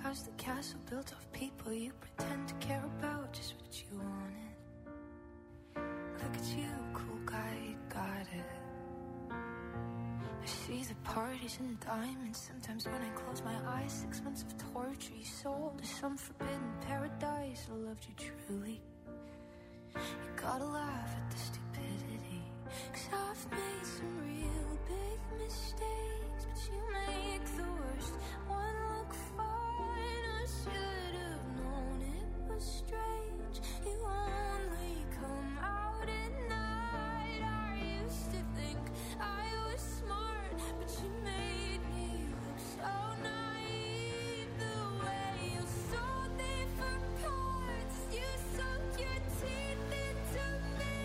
house, the castle built of people you pretend to care about, just what you wanted. Look at you, cool guy, you got it. I see the parties and diamonds. Sometimes when I close my eyes, 6 months of torture you sold to some forbidden paradise. I loved you truly. You gotta laugh at the stupidity, 'cause I've made some real big mistakes, but you make the worst one look fine. I should have known it was strange. You only come out at night. I used to think I was smart, but you made me look so naive. The way you sold me for parts, you sunk your teeth into me.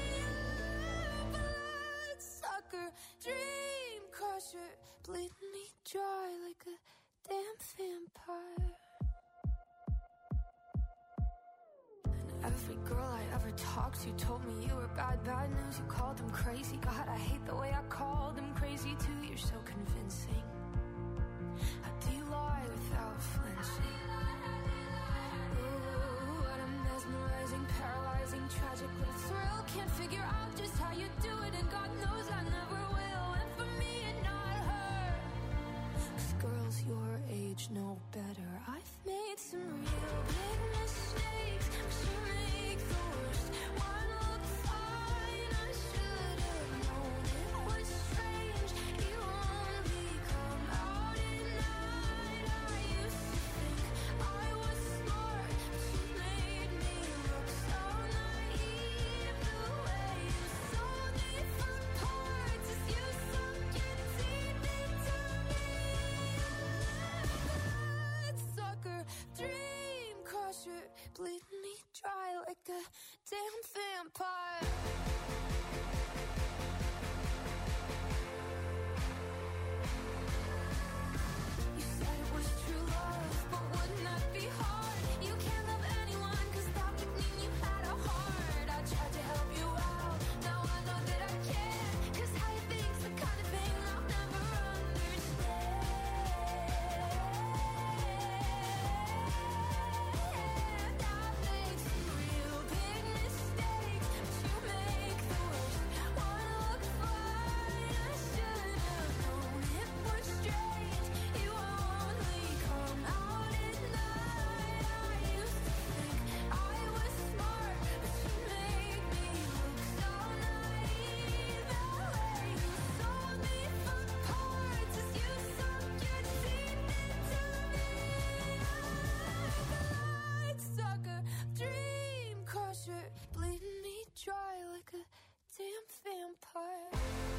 Bloodsucker, dream crusher, bleeding me dry like a damn vampire. And every girl I ever talked to told me you were bad, bad news. You called them crazy. God, I hate the way I called them crazy too. You're so convincing. How do you lie without flinching? Ooh, what a mesmerizing, paralyzing, tragic little thrill. Can't figure out just how you do it, and God knows I never will. And for me and not her, 'cause girls your age know better. I've made some real big mistakes, but you make the worst one look fine. I should have known it was strange. You only come out at night. I used to think I was smart, but you made me look so naive. The way you sold me for parts is you sunk your teeth into me. Bloodsucker, dream crusher, bleeding me dry like a damn vampire. You said it was true love, but wouldn't that be hard? You can't love anyone, 'cause that would mean you had a heart. I tried to help you out, now I know that I can't, 'cause how you think's the kind of thing I'll never understand. I've made some real big mistakes, but you make the worst one look fine. I should have known it was strange. You only come out at night. I used to think I was smart, but you made me look so naive. The way you sold me for parts is you sunk your teeth into me. Bloodsucker, dream crusher, bleeding me dry like a damn vampire.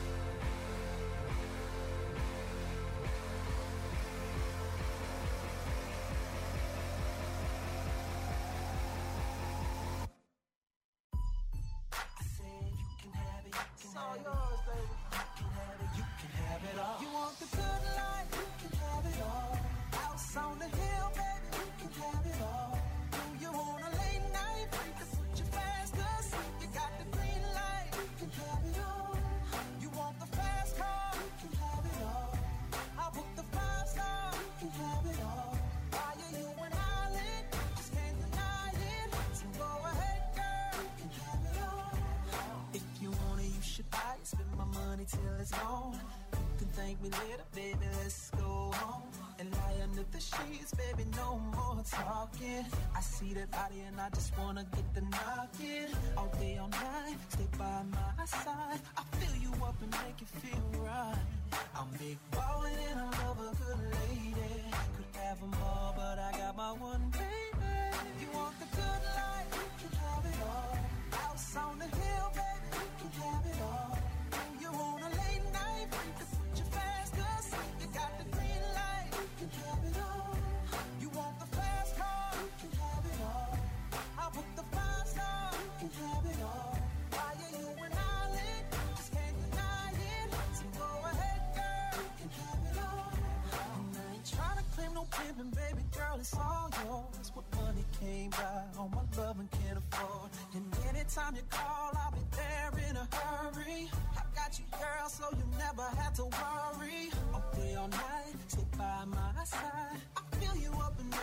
It's all yours, baby. You can have it all. You want the good life? You can have it all. House on the hill, baby. You can have it all. You want a late night? You can put your fast cause you got the green light. You can have it all. You want the fast car? You can have it all. I'll book the 5-star. You can have it all. Why are you an island? Just can't deny it. So go ahead, girl. You can have it all. If you want it, you should buy it. Spend my money till it's gone. You can thank me later, baby. Let's go home and lie under the sheets, baby. No more talking. I see that body and I just wanna get the knocking. All day, all night, stay by my side. I fill you up and make you feel right. I'm big ballin' and I love a good lady. Could have them all, but I got my one baby. You want the good life? You can have it all. House on the hill, baby. You can have it all. You want a late night? You can put your fast cause you got the green light. You can have it all. You want the fast car? You can have it all. I'll book the 5-star. You can have it all. Why are you an island? Just can't deny it. So go ahead, girl. You can have it all. And I ain't tryna claim no pimpin', baby girl. It's all yours. What money came by, all my love and can't afford. And anytime you call, I'll be there in a hurry. I got you, girl, so you never have to worry. All day, all night, stay by my side. I fill you up and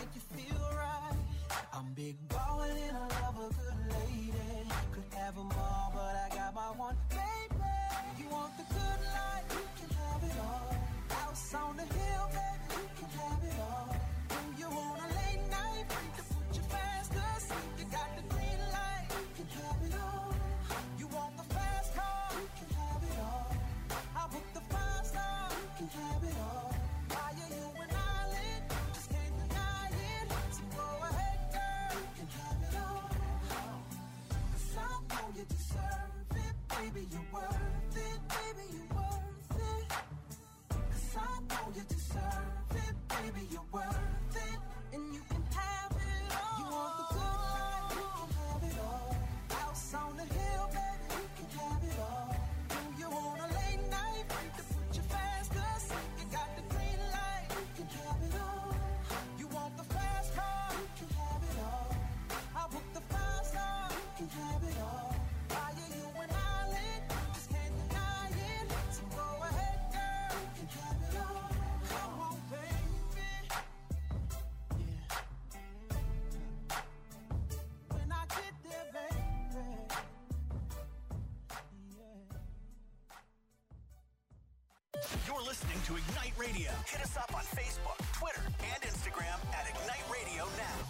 You're listening to Ignite Radio. Hit us up on Facebook, Twitter, and Instagram at Ignite Radio Now.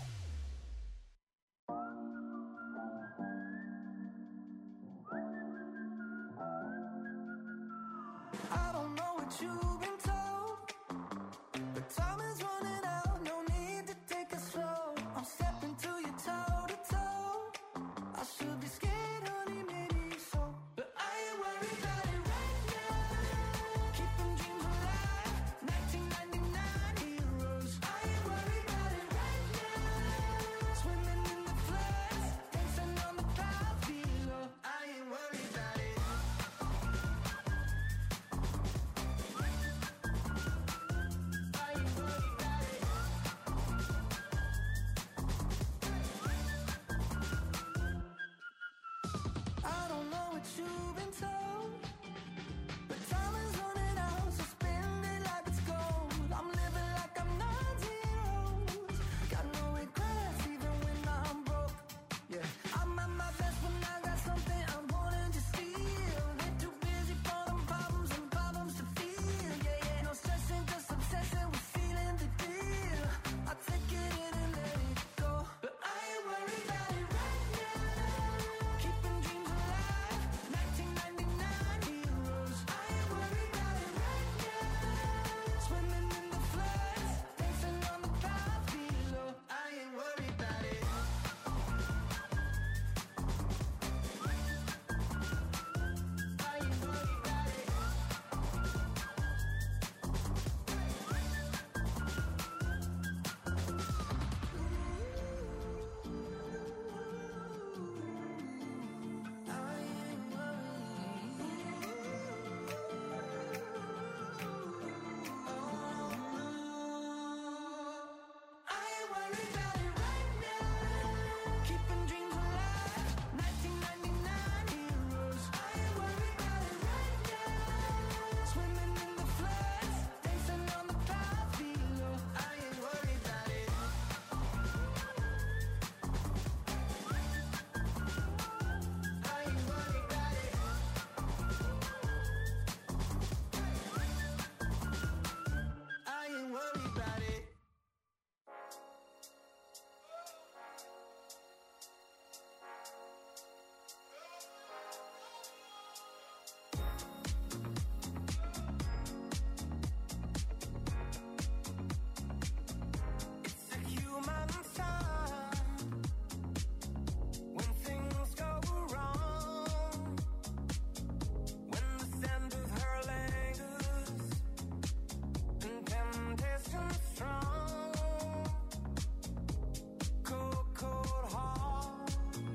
I don't know what you've been told, but time is running out, no need to take it slow. I'm stepping to you toe to toe. I should be scared, honey, maybe so, but I ain't worried about it right now. Keeping dreams alive, 1999 heroes. I ain't worried about it right now. Swimming in the floods, dancing on the clouds below. I ain't worried about it. I don't know what you've been told, but time is running out, so spend it like it's gold. I'm living like I'm 90 years. Got no regrets even when I'm broke. Yeah, I'm at my best when I got something I'm wanting to steal. They're too busy for them problems and problems to feel. Yeah, yeah, no stressing, just obsessing with feeling the deal. I take it in and let it go, but I ain't worried about it right now. Keeping dreams alive, 1999 heroes. I ain't worried about it right now. Swimming in the floods, dancing on the clouds below. I ain't worried about it. I ain't worried about it. I ain't worried about it right now. Keeping dreams alive, 1999 heroes. I ain't worried about it right now. Swimming in the floods, dancing on the clouds below. I ain't worried about it. I ain't worried about it. I ain't worried about it. It's a human sign when things go wrong, when the scent of her lingers and temptation strong. Cold, cold heart,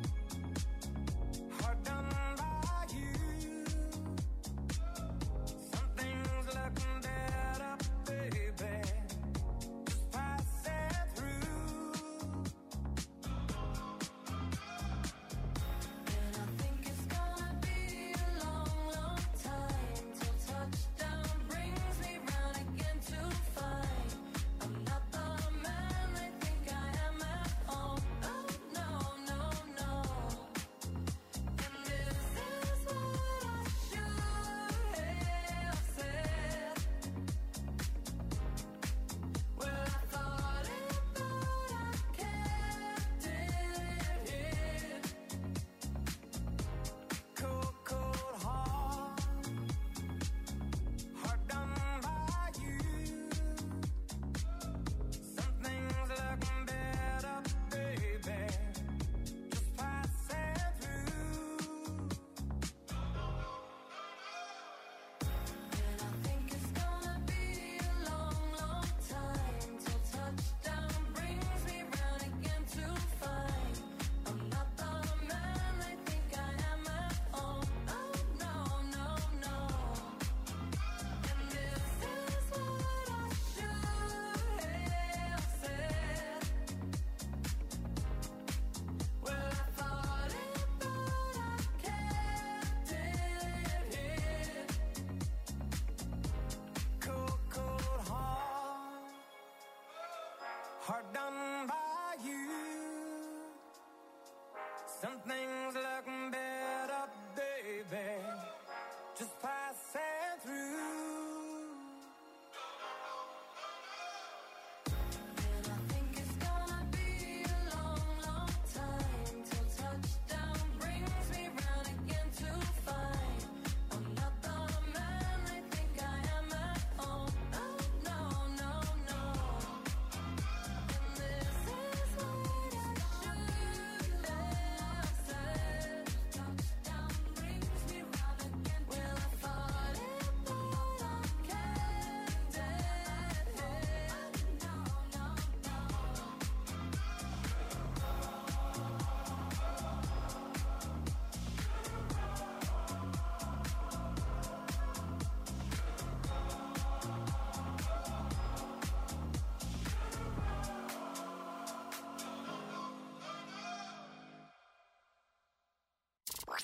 hard done by you. Something's looking better, baby. Just pass it through. And I think it's gonna be a long, long time till touchdown brings me round again to find I'm not the man they think I am at home. Oh no, no, no. And this is what I should have said. Well, I thought it, but I kept it hid. Cold, cold heart, hard done by you. Something's looking better, baby. Just pass it through. And I think it's gonna be a long, long time till touchdown brings me round again to find I'm not the man they think I am at home. Oh no, no, no. And this is what I should have said. Well, I thought it, but I kept it hid. Cold, cold heart, hard done by you. Something's looking better, baby. Just pass it through.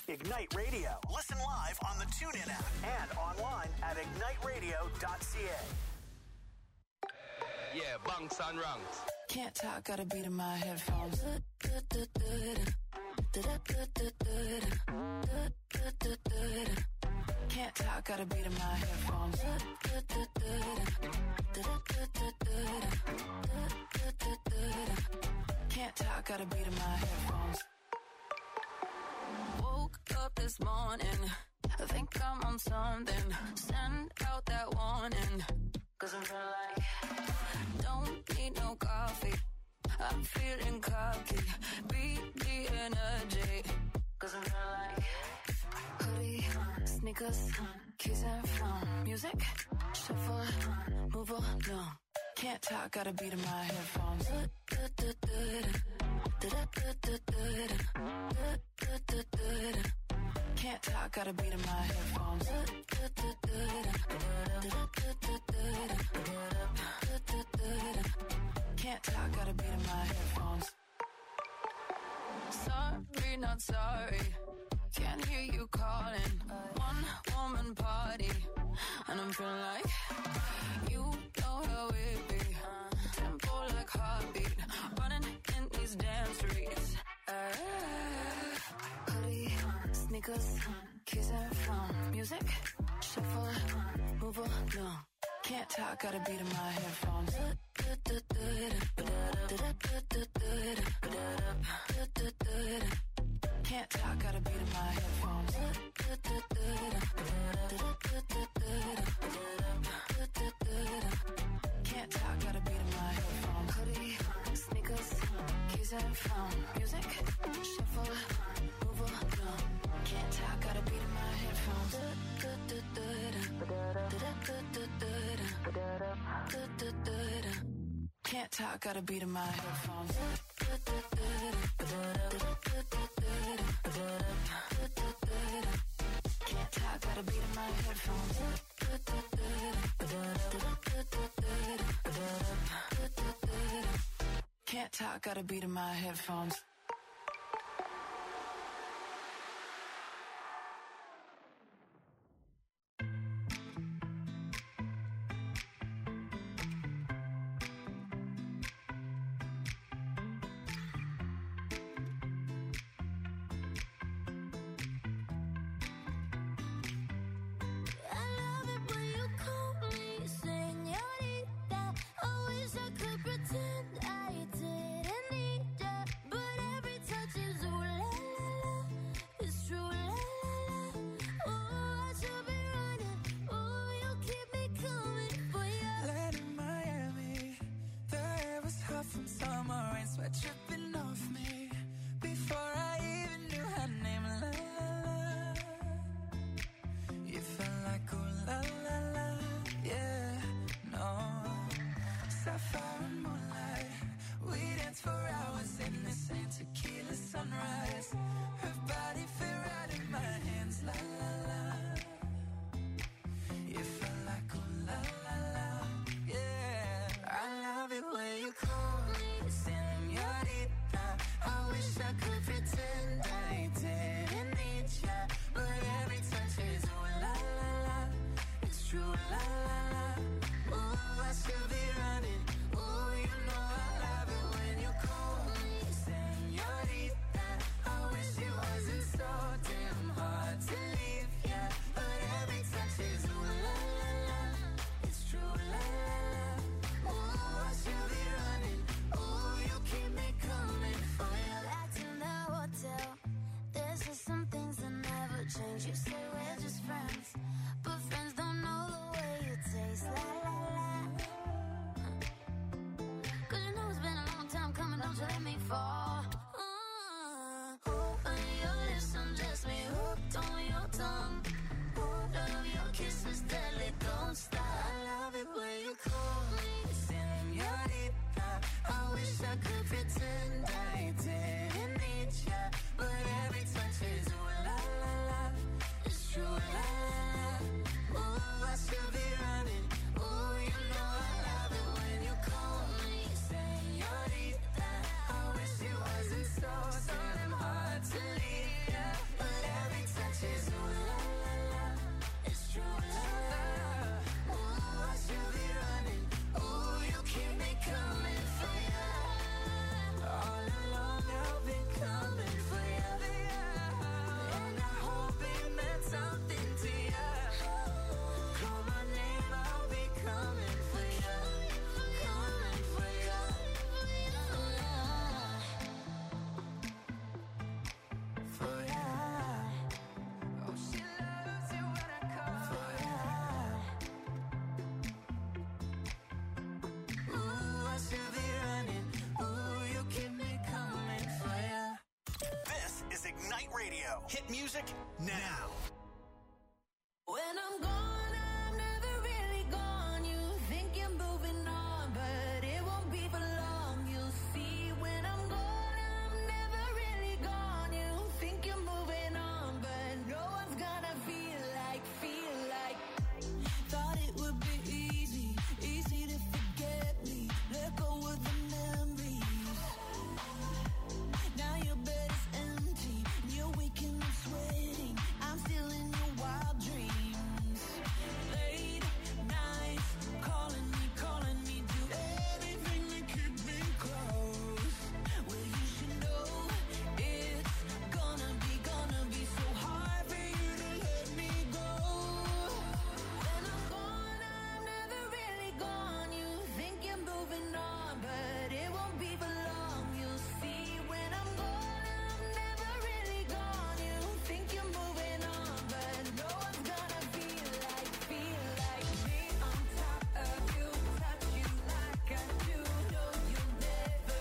Ignite Radio. Listen live on the TuneIn app and online at igniteradio.ca. Yeah, bunks and ranks. Can't talk, got a beat in my headphones. Can't talk, got a beat in my headphones. Can't talk, got a beat in my headphones. Woke up this morning, I think I'm on something. Send out that warning, 'cause I'm feeling like don't need no coffee. I'm feeling cocky, beat the energy, 'cause I'm feeling like hoodie, sneakers, keys and phone, music, shuffle, move along. Can't talk, got a beat in my headphones. Can't talk, got a beat in my headphones. Can't talk, got a beat in my headphones. Sorry, not sorry. Can't hear you calling. One woman party, and I'm feeling like you know how it be. Tempo like heartbeat, running in these damn streets. Hoodie, sneakers, keys and phone, music, shuffle, move along. Can't talk, got a beat in my headphones. Can't talk, got a beat in my headphones. Can't talk, got a beat in my headphones. Hoodie, sneakers, keys and phone, music, shuffle, move along. Can't talk, got a beat in my headphones. Can't talk, got a beat in my headphones. Can't talk, got a beat in my headphones. Can't talk, got a beat in my headphones. So damn hard to leave, yeah. But every Ignite Radio. Hit music now. When I'm gone, I'm never really gone. You think you're moving on, but it won't be for long. You'll see when I'm gone, I'm never really gone. You think you're moving on, but no one's gonna feel like. Thought it would be easy to forget me. Let go of the memories. Now your bed is empty, and you're waking up sweating. I'm still in your wild dreams. Late nights, calling me, do everything to keep me close. Well, you should know it's gonna be so hard for you to let me go. When I'm gone, I'm never really gone. You think you're moving on, but it won't be for long. You'll see when I'm gone, I'm never really gone. You think you're moving on, but no one's gonna feel like me on top of you, touch you like I do. No, you'll never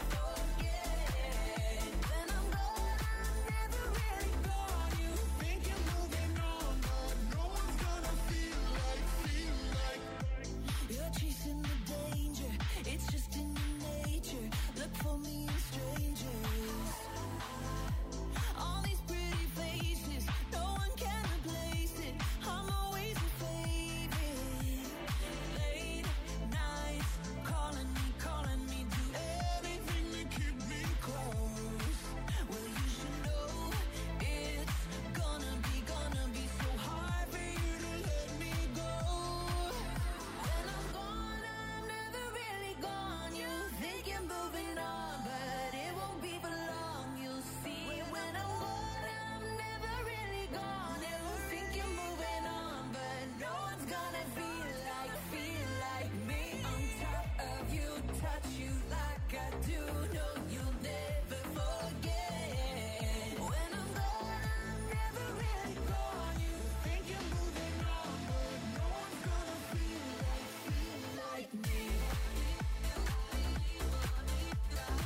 forget. When I'm gone, I'm never really gone. You think you're moving on, but no one's gonna feel like. You're chasing the danger, it's just in your nature. Look for me in strangers. All these pretty faces, no one can replace it. I'm always your favorite. Late nights, calling me, do everything to keep me close. Well, you should know it's gonna be so hard for you to let me go. When I'm gone, I'm never really gone. You think you're moving on, but it won't be for long. You'll see when I'm gone, I'm never really gone. You think you're moving on, but no one's gonna feel like me on top of you, touch you like I do. No, you'll never forget. When I'm gone, I'm never really gone. You think you're moving on, but no one's gonna feel like me.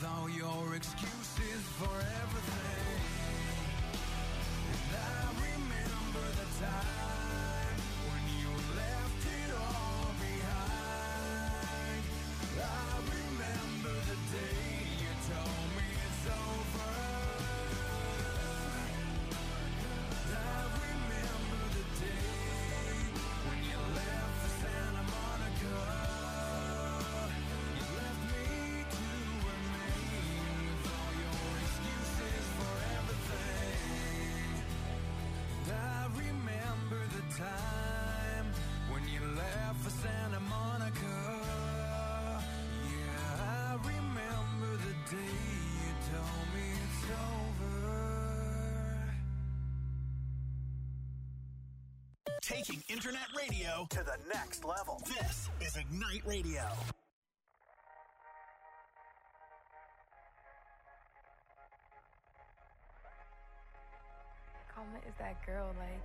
all your excuses for everything. And I remember the time when you left it all behind. I remember the day you told me it's over. I remember the day when you left for Santa Monica. You left me to remain with all your excuses for everything. And I remember the time when you left for Santa Monica. Yeah, I remember the day you told me it's over. Taking internet radio to the next level. This is Ignite Radio. Karma is that girl, like.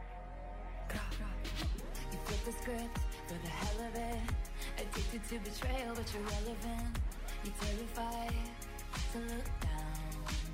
You flip the script for the hell of it. Addicted to betrayal, but you're relevant. You're terrified to look down.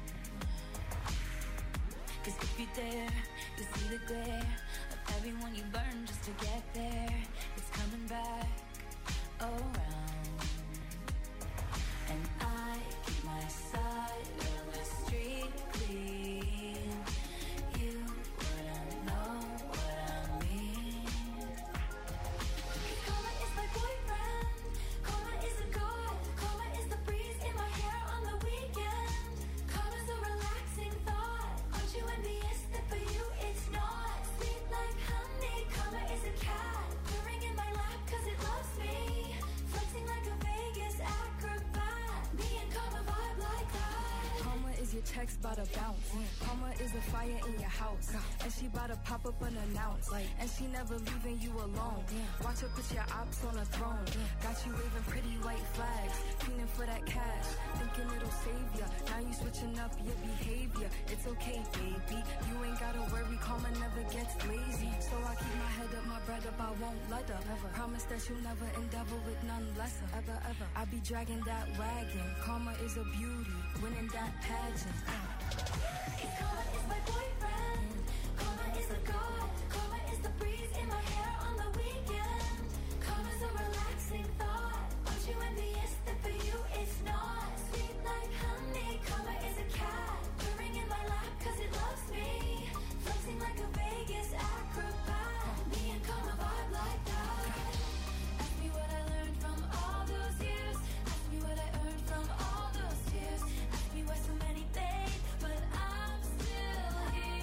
'Cause if you dare, you see the glare of everyone you burn just to get there. It's coming back around. And I keep my side of the street clean. You wouldn't know what I mean. 'Cause karma is my boyfriend. Karma is a god. Karma is the breeze in my hair on the weekend. Karma's a relaxing thought. Aren't you envious that for you it's not? Sweet like honey. Karma is a cat purring in my lap 'cause it loves me. Flexing like a Vegas acrobat. Me and karma vibe like that. Karma is your checks bout to bounce. Karma is a fire in your house. And she bout to pop up unannounced. And she never leaving you alone. Watch her put your ops on a throne. Got you waving pretty white flags. Feeling for that cash. Thinking it'll save ya. Now you switching up your behavior. It's okay, baby. You ain't gotta worry. Karma never gets lazy. So I keep my head up, my bread up. I won't let her. Promise that you'll never endeavor with none lesser. Ever. I be dragging that wagon. Karma is a beauty. Winning that pageant. Karma is my boyfriend. Karma is a god. Karma is the breeze in my hair on the weekend. Karma's a relaxing thought. Aren't you envious that for you it's not? Sweet like honey. Karma is a cat purring in my lap 'cause it loves me. Flexing like a Vegas acrobat. Me and karma vibe like that. Ask me what I learned from all those years. Ask me what I earned from all those tears. Ask me why so many days, but I'm still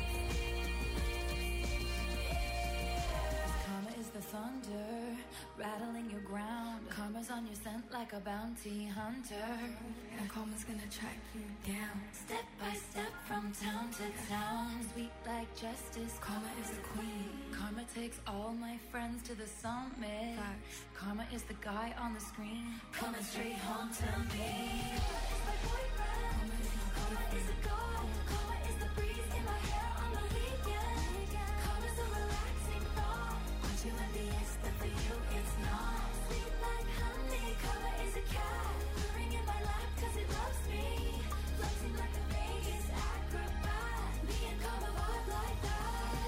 here. Karma is the thunder rattling your ground. Karma's on your scent like a bounty hunter. And karma's gonna track you down. Step by step from town to town. Sweet like justice. Karma is the queen. Karma takes all my friends to the summit. Facts. Karma is the guy on the screen coming straight home to me. Karma is my boyfriend. Karma is a god. Karma is the breeze in my hair on the weekend. Karma's a relaxing thought. Aren't you envious that for you it's not? Sweet like honey. Karma is a cat purring in my lap 'cause it loves me. Flexing like a Vegas acrobat. Me and karma vibe like that.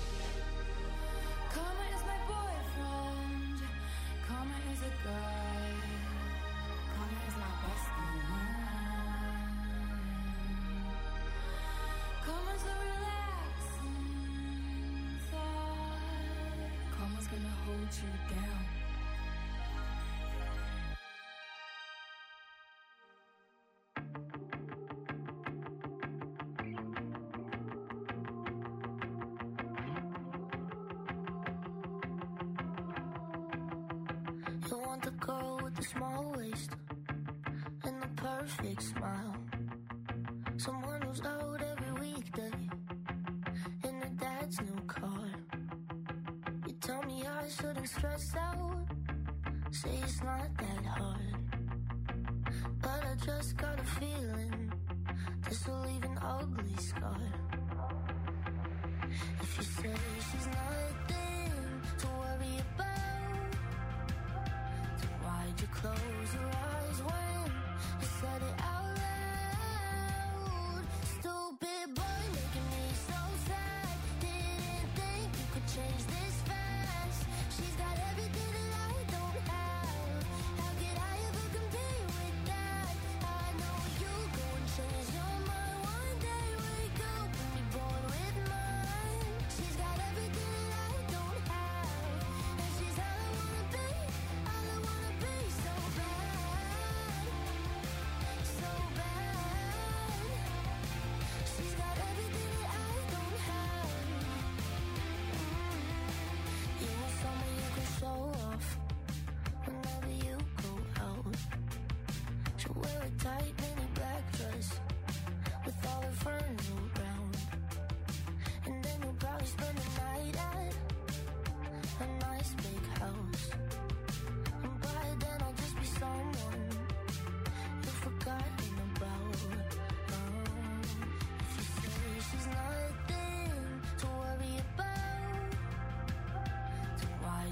Karma is my boyfriend. Karma is a guy. Karma is my bestie. Karma's a relaxing thought. Karma's gonna hold you down. You want the girl with the small waist and the perfect smile. Someone who's out every weekday in her dad's new car. You tell me I shouldn't stress out, say it's not that hard. But I just got a feeling this will leave an ugly scar. If you say she's nothing to worry about, then why'd you close your eyes when you said it out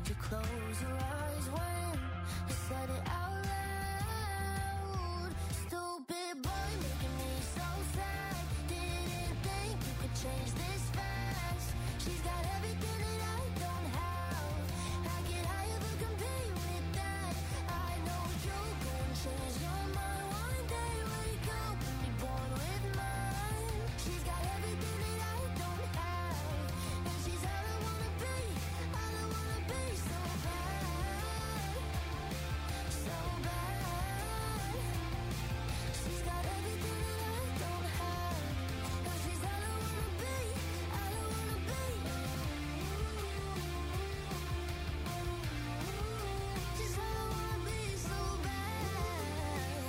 you close your eyes when you said it out loud. Stupid boy making me so sad. Didn't think you could change this fast. She's got everything that I don't have. How could I ever compete with that? I know you're gonna change your mind one day. Wake up and be born with mine. She's got everything that I don't have, and she's all I wanna be. All I wanna be so bad, so bad. She's got everything that I don't have, and she's all I wanna be. All I wanna be. She's all I wanna be so bad.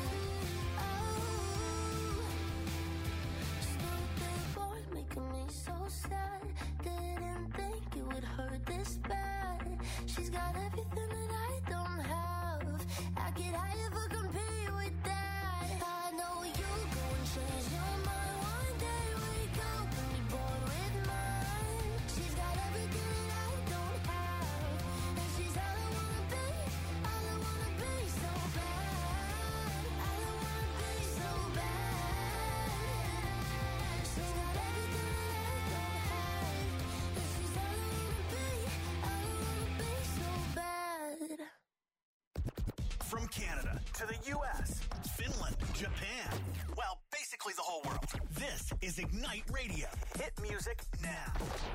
Stupid boy making me so sad. Didn't think it would hurt this bad. She's got everything that I don't have. How could I ever compete with that? I know you go and change your mind one day. Wake up and be born with mine. She's got everything that I don't have, and she's all I wanna be. All I wanna be so bad. All I wanna be so bad. She's got everything that I don't have, and she's all I wanna be. All I wanna be so bad. From Canada to the U.S., Finland, Japan, well, basically the whole world. This is Ignite Radio. Hit music now.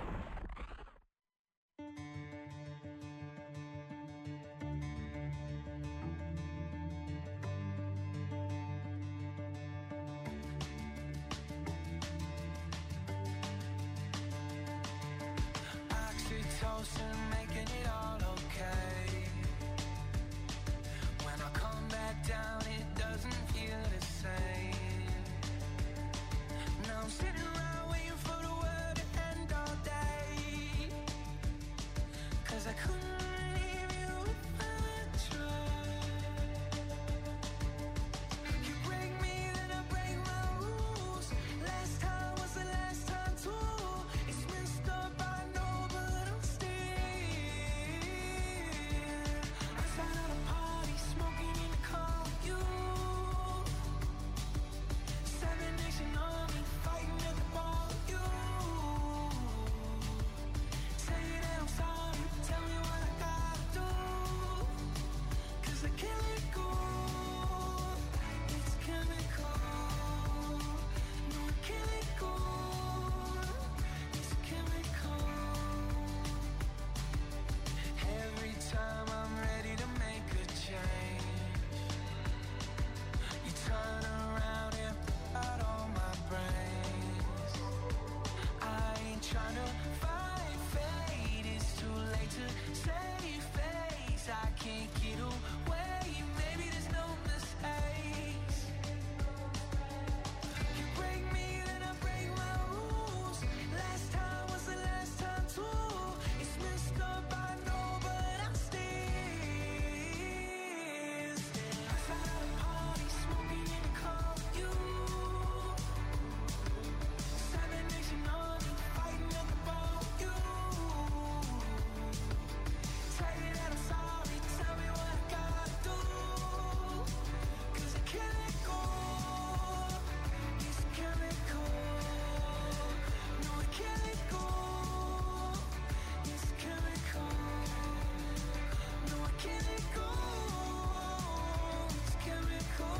Oxytocin making it all okay. When I come back down, it doesn't feel the same. Now I'm sitting around waiting for the world to end all day. 'Cause I couldn't leave you if I tried. You break me, then I break my rules. Last time was the last time too. It's messed up, I know, but I'm still outside of the party, smoking in the car with you. Seven Nation Army, fighting at the bar with you. Say that I'm sorry, tell me what I gotta do. 'Cause I can't let go. It's chemical. No, I can't let go. It's chemical. Every time I'm ready to make a change, you turn around and put out all my brains. I ain't trying to fight fate, it's too late to save face. I can't get away, maybe there's no mistakes. You break me, then I break my rules. Last time was the last time too. It's messed up, I know, but I'm still outside of the party, smoking in the car with you. Seven Nation Army, fighting at the bar with you. Say that I'm sorry, tell me what I gotta do. 'Cause I can't let go. It's chemical. No, I can't let go. It's chemical. No, I can't let go. It's chemical.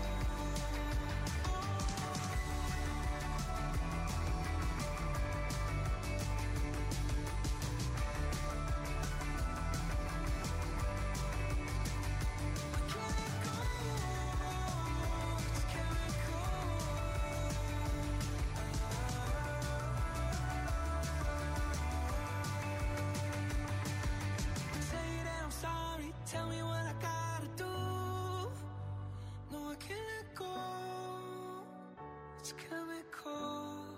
Say that I'm sorry, tell me what I gotta do. No, I can't let go. It's chemical.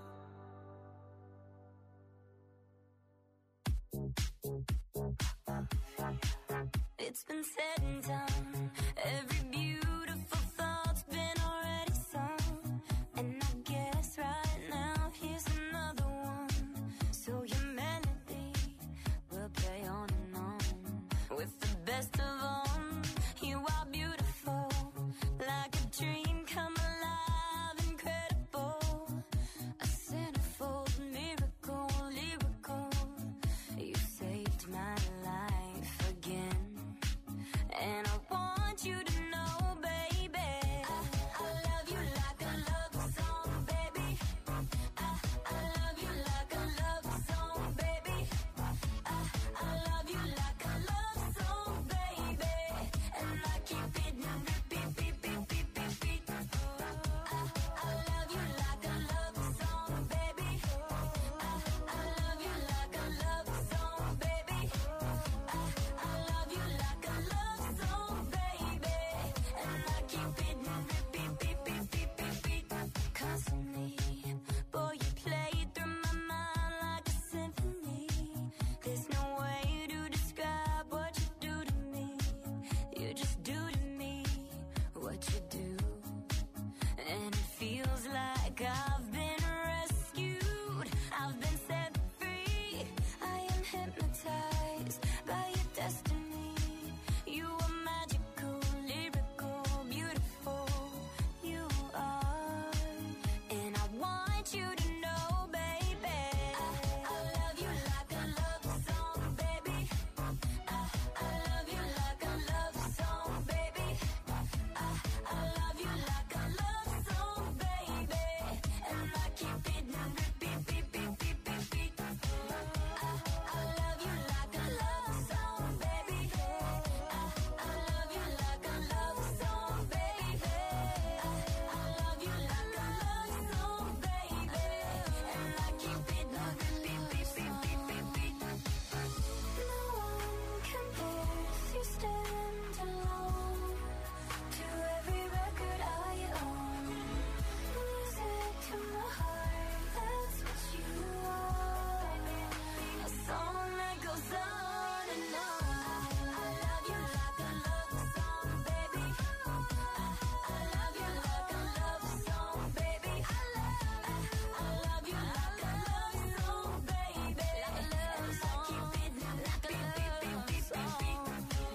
It's been said and done. Every beautiful thought's been already sung. And I guess right now here's another one. So your melody will play on and on. best of them. You are beautiful, like a dream come alive, incredible. A centerfold miracle, lyrical. You saved my life again, and I want you to know, baby, I love you like a love song, baby. I love you like a love song, baby. I love you like a love song, baby. And I keep it repeat, beat, beat, beat, beat, beat. I love you like a love song, baby. I love you like a love song, baby. I love you like a love song, baby. And I keep it repeat, beat, beat, beat, beat, beat. Constantly, boy, you play through my mind like a symphony. There's no way to describe what you do to me. You just do to me what you do. And it feels like I've been rescued. I've been set free. I am hypnotized by your destiny. You are magical, lyrical, beautiful. You are. And I want you to know, baby, I love you like a love song, baby. I love you like a love song, baby. I love you like a love song, baby. And I keep it repeat, beat, beat, beat, beat, beat. I love you like a love song, baby. I love you like a love song, baby. I love you like a love song, baby. And I keep it repeat, beat, beat, beat, beat, beat. No one compares, you stand alone to every record I own. Music to my heart, that's what you are. A song that goes on and on. I love you like a love song, baby. I love you like a love song, baby. I love you like a love song, baby. And I keep it like a love song.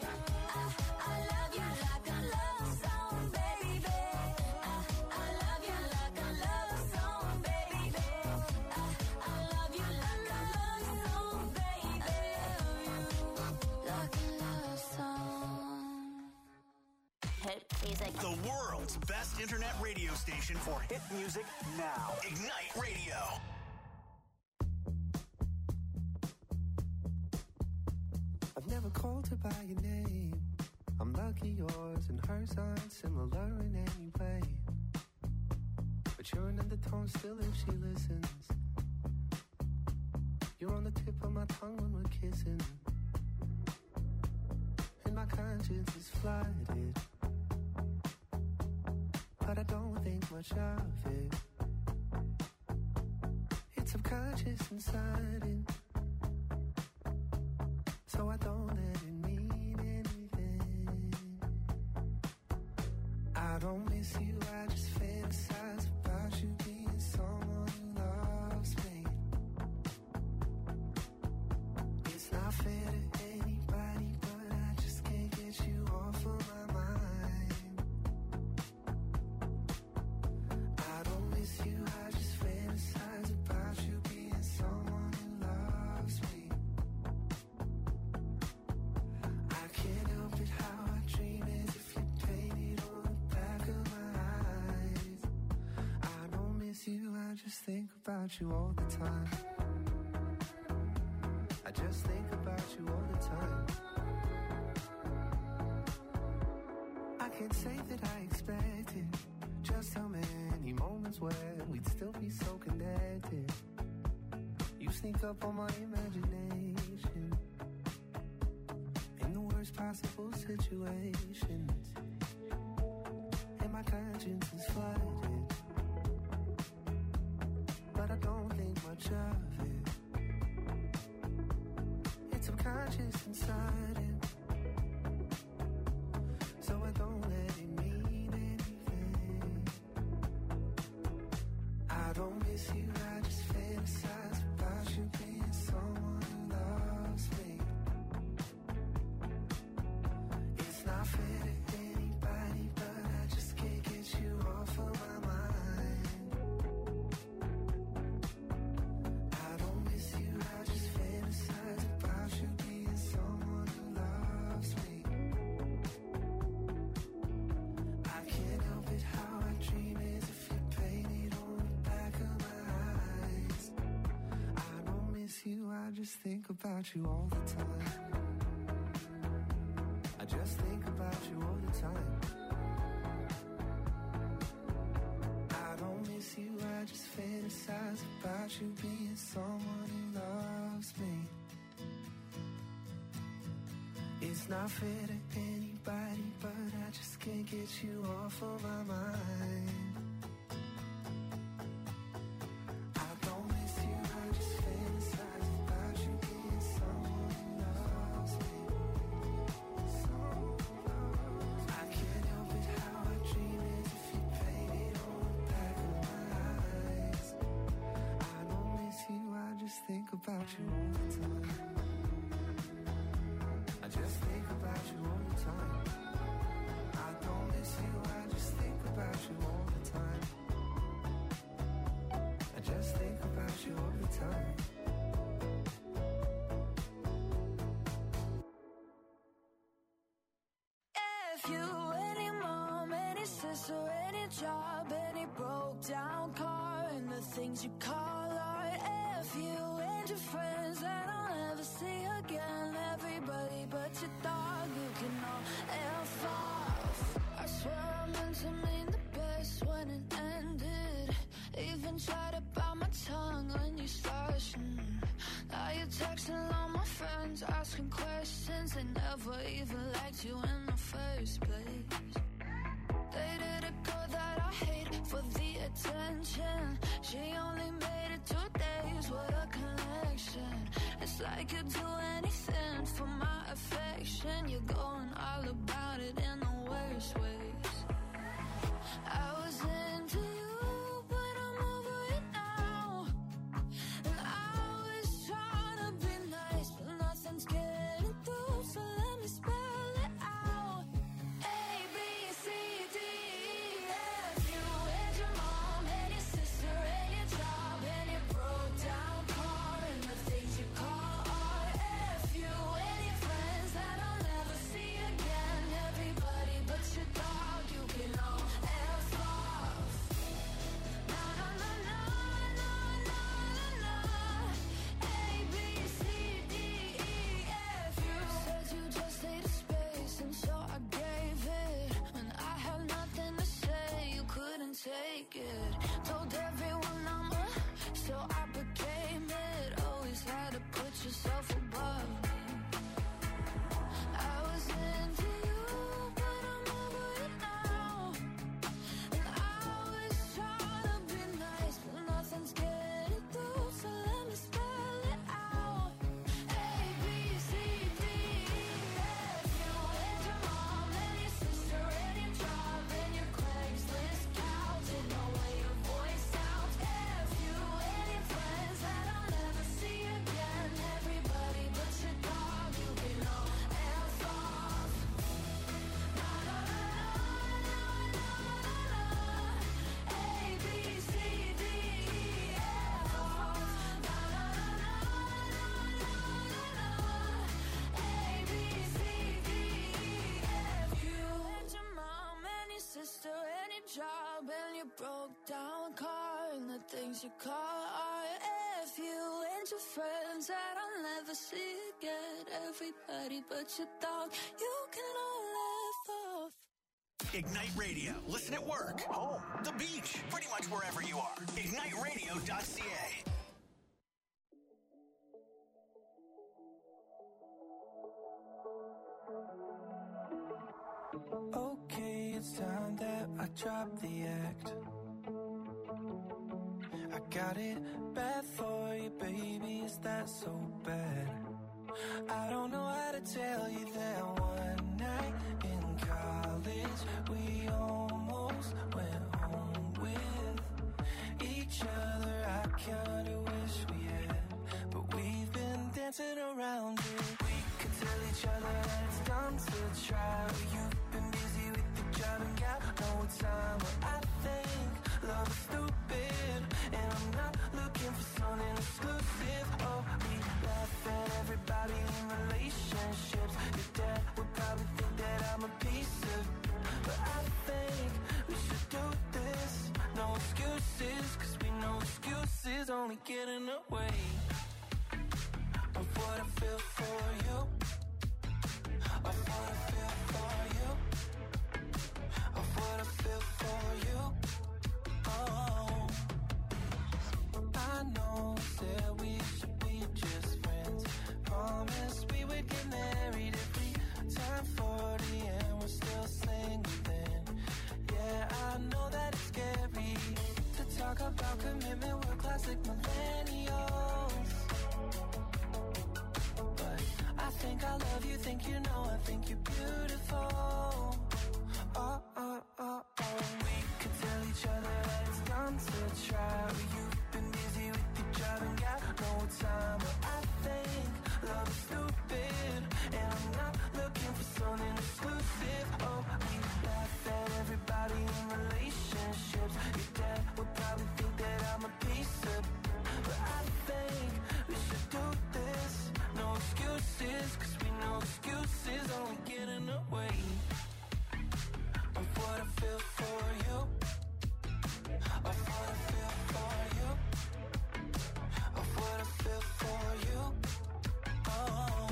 I love you like a love song, baby. I love you like a love song, baby. I love you like a love song, baby. Like a love song. Hit music. The world's best internet radio station for hit music now. Ignite Radio. I've never called her by your name. I'm lucky yours and hers aren't similar in any way. But you're an undertone still if she listens. You're on the tip of my tongue when we're kissing. And my conscience is flooded. But I don't think much of it. It's subconscious and sudden. So I don't let it mean anything. I don't miss you, I just fantasize about you being someone who loves me. It's not fair to anybody, but I just can't get you off of my mind. I don't miss you, I just fantasize about you being someone who loves me. I can't help it how I dream as if you painted on the back of my eyes. I don't miss you, I just think about you all the time. I just think about you all the time. I can't say that I expected just how many moments where we'd still be so connected. You sneak up on my imagination in the worst possible situations, and my conscience is flooded. But I don't think much of it. It's subconscious and sudden. So I don't let it mean anything. I don't miss you, I just fantasize about you being someone who loves me. just think about you all the time. I just think about you all the time. I don't miss you, I just fantasize about you being someone who loves me. It's not fair to anybody, but I just can't get you off of my mind. I don't miss you, I just fantasize about you being someone who loves me. I can't help it how I dream as if you painted on the back of my eyes. I don't miss you, I just think about you all the time. I just think about you all the time. I don't miss you, I just think about you all the time. I just think about you all the time. If you, any mom, any sister, any job, any broke down car, and the things you call art. If you and your friends that I'll never see again, everybody but your dog, you can all F off. I swear I meant to mean the best when it ended. Even tried to bite my tongue when you started. Now you're texting all my friends, asking questions. They never even liked you in the first place. Dated a girl that I hate for the attention. She only made it 2 days, what a connection. It's like you'd do anything for my affection. You're going all about it in the worst ways. I was into you, but I'm over it now. And I was trying to be nice, but nothing's getting through, so let me spell it out. A, B, C, D, E, F. You and your mom, and your sister, and your job, and your broke down car, and the things you call art. F you and your friends that I'll never see again. Everybody but your dog, you can all F off. Na na na na na na na. A, B, C, D, E, F. You said you just needed space, and so I gave it. When I had nothing to say, you couldn't take it. Told everyone I'm a, so I became it. Always had to put yourself above me. I was into you, but I'm over it now. And I was trying to be nice, but nothing's getting through, so let me spell it out. A, B, C, D, E, F. You and your mom, and your sister, and your job, and your Craigslist couch, and the way your voice sounds. F you and your friends that I'll never see again. Everybody but your dog, you can all F off. Na na na na na na na. A, B, C, D, E, F off. Na na na na na na na. A, B, C, D, E, F. You and your mom and your sister and your job and your broke down car and the things you call art. F you and your friends that I'll never see again. Everybody but your dog, you can all F off. Ignite Radio. Listen at work, home, the beach, pretty much wherever you are. IgniteRadio.ca. Okay, it's time that I drop the act. I got it bad for you, baby, is that so bad? I don't know how to tell you that one night in college we almost went home with each other. I kinda wish we had, but we've been dancing around it. We could tell each other that it's time to try. You've been busy with the job and got no time. But I think love is stupid, and I'm not looking for something exclusive. Oh, we laugh at everybody in relationships. Your dad would probably think that I'm a piece of, but I think we should do this. No excuses, 'cause we know excuses only get in the way of what I feel for you. Of what I feel for you. Of what I feel for you. Oh, I know that we should be just friends. Promised we would get married if we turn 40 and we're still single then. Yeah, I know that it's scary to talk about commitment. We're classic millennials. But I think I love you, think you know, I think you're beautiful. Oh, oh, oh, oh. We could tell each other that it's done to try. You've been busy with your job and got no time. But I think love is stupid, and I'm not looking for something exclusive. Oh, we laugh at everybody in relationships. Your dad would probably think that I'm a piece of, but I think we should do this. No excuses, cause we know excuses only get in the way of what I feel for you. Of what I feel for you. Of what I feel for you. Oh,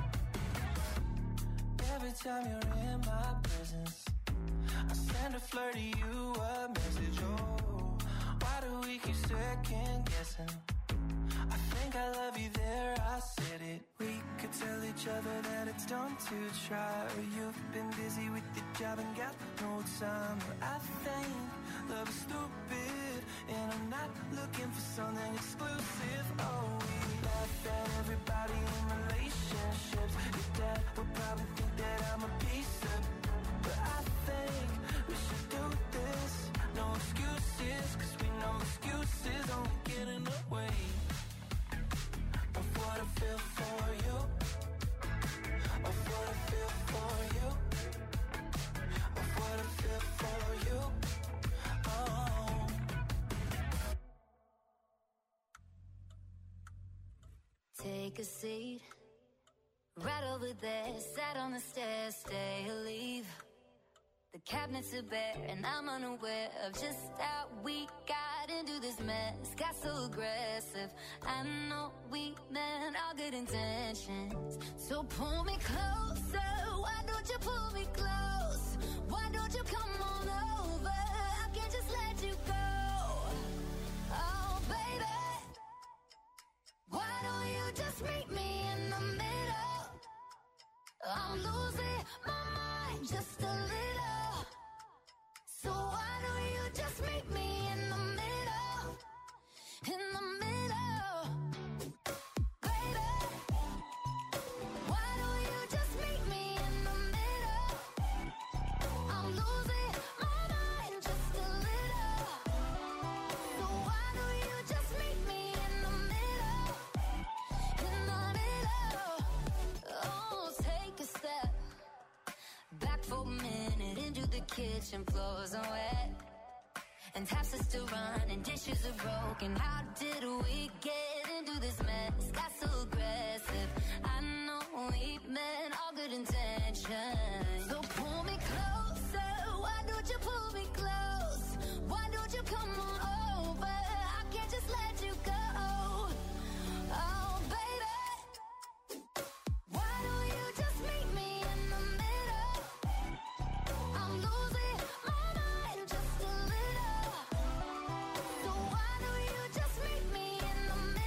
every time you're in my presence, I send a flirty you a message. Oh, why do we keep second guessing? I think I love you there, I said it. We could tell each other that it's dumb to try. You've been busy with your job and got no time. But I think love is stupid, and I'm not looking for something exclusive. Oh, we laugh at everybody in relationships. Your dad would probably think that I'm a piece of, but I think we should do this. No excuses, cause we know excuses only get in the way of what I feel for you. Of what I feel for you. Of what I feel for you. Oh. Take a seat, right over there, sat on the stairs, stay or leave. The cabinets are bare and I'm unaware of just how we got into this mess. Got so aggressive, I know we meant all good intentions. So pull me closer, why don't you pull me close? Why don't you come on over, I can't just let you go. Oh baby, why don't you just meet me in the middle? I'm losing my mind just a little. So why don't you just meet me in the middle? In the middle. Baby, why don't you just meet me in the middle? I'm losing my mind just a little. So why don't you just meet me in the middle? In the middle. Oh, take a step back for a minute into the kitchen, floors are wet and taps are still running, dishes are broken. How did we get into this mess? Got so aggressive, I know we meant all good intentions. So pull me closer, why don't you pull me close? Why don't you come on over, I can't just let you go. Oh baby, why don't you just meet me in the middle? I'm losing my mind just a little. So why don't you just meet me in the middle?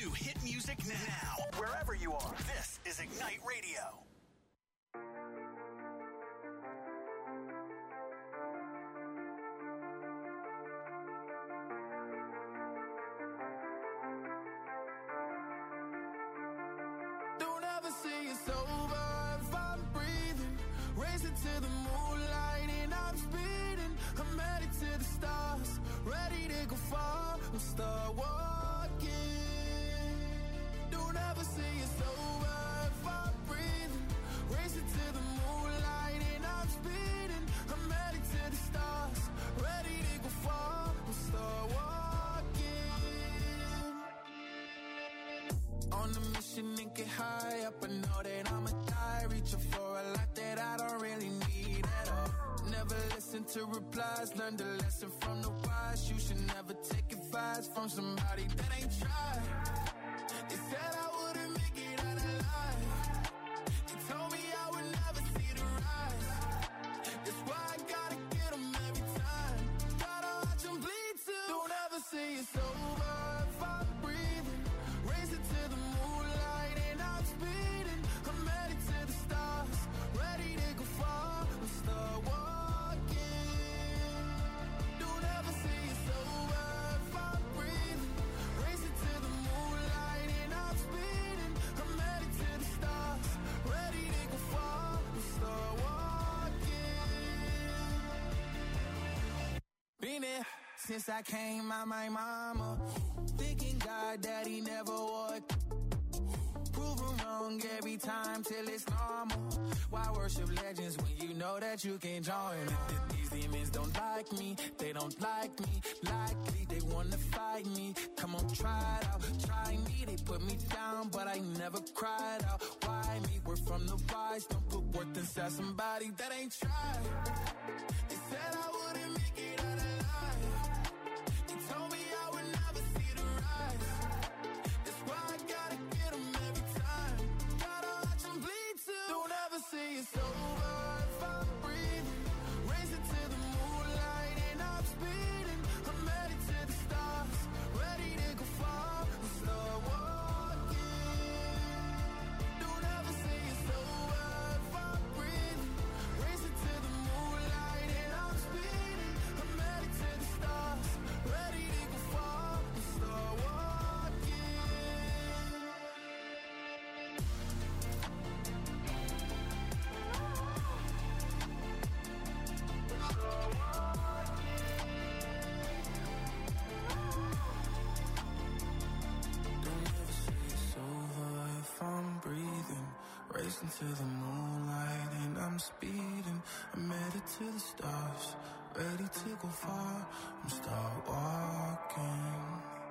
to hit music now. Wherever you are, this is Ignite Radio. Don't ever say it's over if I'm breathing. Racing to the moonlight and I'm speeding. I'm headed to the stars, ready to go far. I'm start walking. Don't ever say it's over if I'm breathing. Racing to the moonlight and I'm speeding. I'm headed to the stars, ready to go far. I'm start walking. On a mission and get high up, I know that I'ma die. Reaching for a lot that I don't really need at all. Never listen to replies, learn the lesson from the wise. You should never take advice from somebody that ain't tried. They said I wouldn't make it out alive. They told me I would never see the rise. That's why I gotta get them every time. Gotta watch them bleed too. Don't ever say it's over if I'm breathing. Racing to the moonlight and I'm speeding. I'm headed to the stars, ready to go far. I'm start walking. Don't ever say it's over if I'm breathing. Racing to the moonlight and I'm speeding. I'm headed to the stars, ready to go far. I'm start walking. Been there since I came out my mama. Thinking God that he never would. Proven wrong every time till it's normal. Why worship legends when you know that you can join them? These demons don't like me, they don't like me. Likely they wanna fight me. Come on, try it out, try me. They put me down, but I never cried out. Why me? We're from the wise. Don't put worth inside somebody that ain't tried. They said I wouldn't make it out alive. They told me I would never see the rise. That's why I gotta get them every time. Gotta watch them bleed too. Don't ever say it's over if I'm breathing. Racing to the moonlight and I'm speeding. I'm headed to the stars, ready to go far. I'm start walking. Don't ever say it's over if I'm breathing. Racing to the moonlight and I'm speeding. I'm headed to the stars, ready to go far. I'm start walking. Don't ever say it's over if I'm breathing. Racing to the moonlight and I'm speeding. I'm headed to the stars, ready to go far. I'm start walking.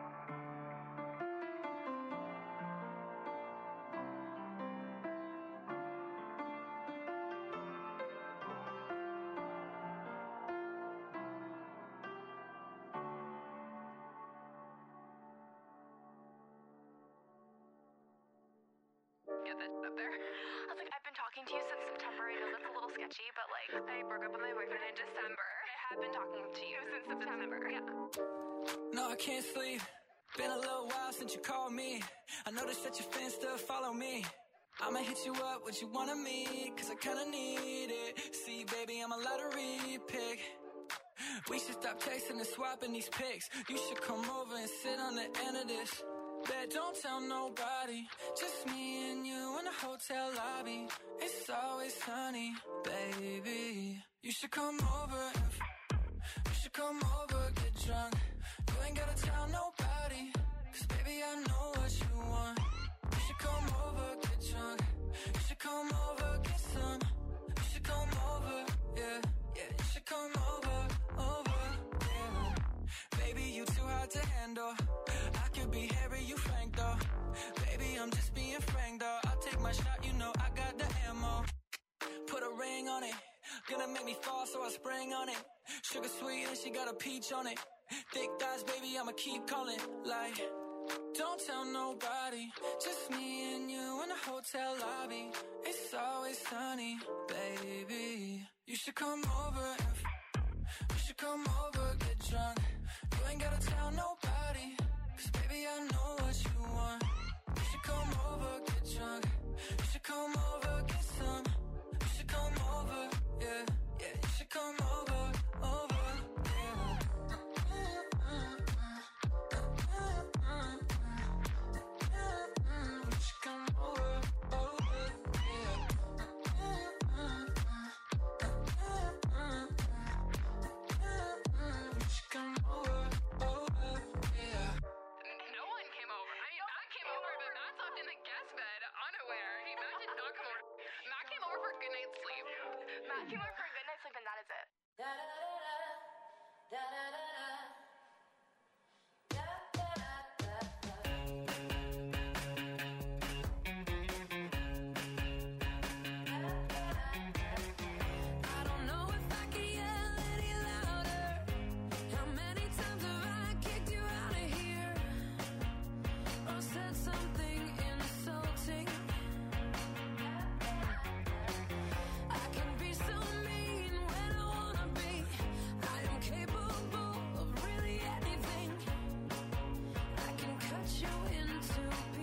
Get that up there. I was like, I've been talking to you since September. I know that's a little sketchy, but like, I broke up with my boyfriend in December. I have been talking to you since September. Yeah. No, I can't sleep. Been a little while since you called me. I noticed that your fans still follow me. I'ma hit you up, what you want of me, cause I kinda need it. See, baby, I'm a lottery pick. We should stop texting and swapping these pics. You should come over and sit on the end of this. Bet don't tell nobody, just me and you in the hotel lobby. It's always sunny, baby. You should come over, you should come over, get drunk. You ain't gotta tell nobody, cause baby I know what you want. You should come over, get drunk. You should come over, get some. You should come over, yeah, yeah. You should come over, yeah. Baby, you too hard to handle. I could be Harry, you Frank though. Baby, I'm just being frank though. I'll take my shot, you know I got the ammo. Put a ring on it, gonna make me fall, so I sprang on it. Sugar sweet and she got a peach on it. Thick thighs, baby, I'ma keep calling. Like, don't tell nobody, just me and you in the hotel lobby. It's always sunny, baby. You should come over, you should come over, get drunk. You ain't gotta tell nobody, cause baby I know what you want. asking for a good night's sleep, and that is it. I don't know if I can yell any louder. How many times have I kicked you out of here or said something insulting? I can be so mean when I wanna be. I am capable of really anything. I can cut you into